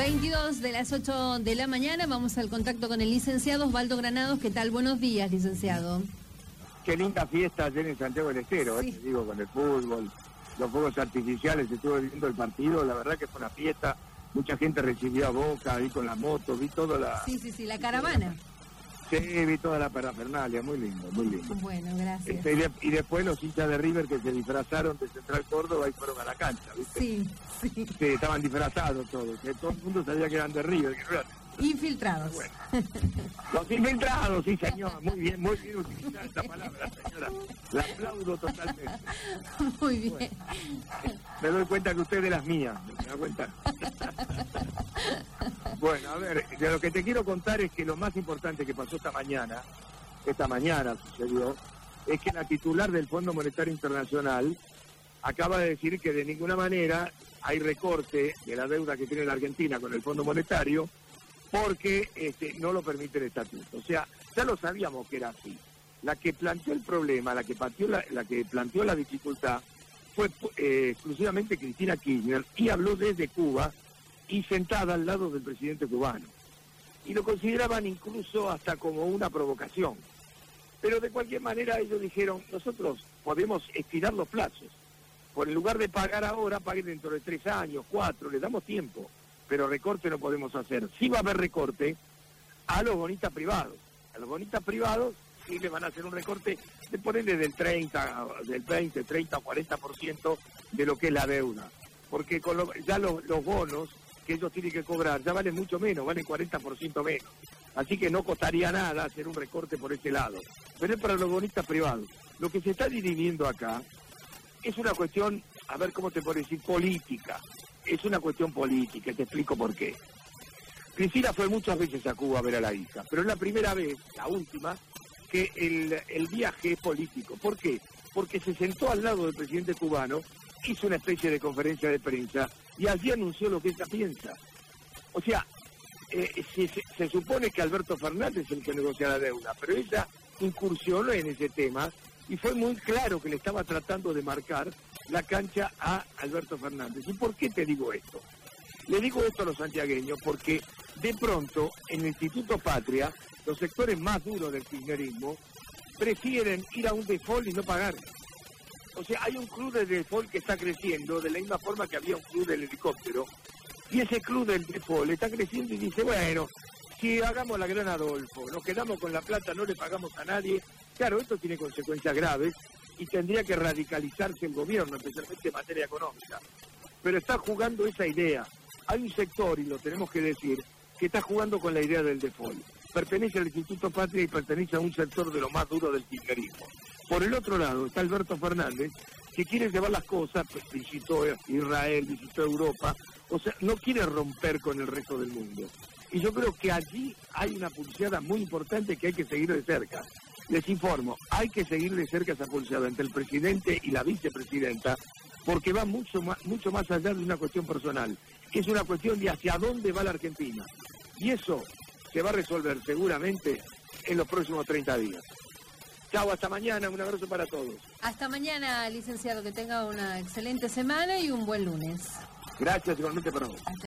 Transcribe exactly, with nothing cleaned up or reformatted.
veintidós de las ocho de la mañana, vamos al contacto con el licenciado Osvaldo Granados. ¿Qué tal? Buenos días, licenciado. Qué linda fiesta ayer en Santiago del Estero, sí. eh, te digo, con el fútbol, los fuegos artificiales, estuve viendo el partido, la verdad que fue una fiesta, mucha gente recibió a Boca, vi con la moto, vi toda la... Sí, sí, sí, la caravana. Sí, vi toda la parafernalia, muy lindo, muy lindo. Bueno, gracias. Este, y, de, y después los hinchas de River que se disfrazaron de Central Córdoba y fueron a la cancha, ¿viste? Sí, sí. Sí, estaban disfrazados todos, que todo el mundo sabía que eran de River, que no eran... Infiltrados. Bueno. Los infiltrados, sí señor, muy bien, muy bien utilizada esta palabra, señora. La aplaudo totalmente. Muy bien. Bueno, me doy cuenta que usted es de las mías, ¿me da cuenta? Bueno, a ver, de lo que te quiero contar es que lo más importante que pasó esta mañana, esta mañana sucedió, es que la titular del Fondo Monetario Internacional acaba de decir que de ninguna manera hay recorte de la deuda que tiene la Argentina con el Fondo Monetario, porque este, no lo permite el estatuto. O sea, ya lo sabíamos que era así. La que planteó el problema, la que planteó la, la, que planteó la dificultad, fue eh, exclusivamente Cristina Kirchner, y habló desde Cuba y sentada al lado del presidente cubano. Y lo consideraban incluso hasta como una provocación. Pero de cualquier manera ellos dijeron, nosotros podemos estirar los plazos. Por en lugar de pagar ahora, paguen dentro de tres años, cuatro, le damos tiempo. Pero recorte no podemos hacer. Sí va a haber recorte a los bonistas privados. A los bonistas privados sí le van a hacer un recorte de ponerle del treinta, del veinte, treinta o cuarenta por ciento de lo que es la deuda. Porque con lo, ya los, los bonos que ellos tienen que cobrar ya valen mucho menos, valen cuarenta por ciento menos. Así que no costaría nada hacer un recorte por ese lado. Pero es para los bonistas privados. Lo que se está dividiendo acá es una cuestión, a ver cómo te puedo decir, política. Es una cuestión política, y te explico por qué. Cristina fue muchas veces a Cuba a ver a la hija, pero es la primera vez, la última, que el, el viaje es político. ¿Por qué? Porque se sentó al lado del presidente cubano, hizo una especie de conferencia de prensa y allí anunció lo que ella piensa. O sea, eh, se, se, se supone que Alberto Fernández es el que negocia la deuda, pero ella incursionó en ese tema y fue muy claro que le estaba tratando de marcar la cancha a Alberto Fernández. ¿Y por qué te digo esto? Le digo esto a los santiagueños porque de pronto en el Instituto Patria, los sectores más duros del kirchnerismo prefieren ir a un default y no pagar. O sea, hay un club de default que está creciendo de la misma forma que había un club del helicóptero, y ese club del default está creciendo y dice, bueno, si hagamos la gran Adolfo, nos quedamos con la plata, no le pagamos a nadie. Claro, esto tiene consecuencias graves y tendría que radicalizarse el gobierno, especialmente en materia económica. Pero está jugando esa idea. Hay un sector, y lo tenemos que decir, que está jugando con la idea del default. Pertenece al Instituto Patria y pertenece a un sector de lo más duro del kirchnerismo. Por el otro lado está Alberto Fernández, que quiere llevar las cosas, pues visitó Israel, visitó Europa, o sea, no quiere romper con el resto del mundo. Y yo creo que allí hay una pulseada muy importante que hay que seguir de cerca. Les informo, hay que seguir de cerca esa pulseada entre el presidente y la vicepresidenta, porque va mucho más, mucho más allá de una cuestión personal, que es una cuestión de hacia dónde va la Argentina. Y eso se va a resolver seguramente en los próximos treinta días. Chao, hasta mañana, un abrazo para todos. Hasta mañana, licenciado, que tenga una excelente semana y un buen lunes. Gracias, igualmente para vos.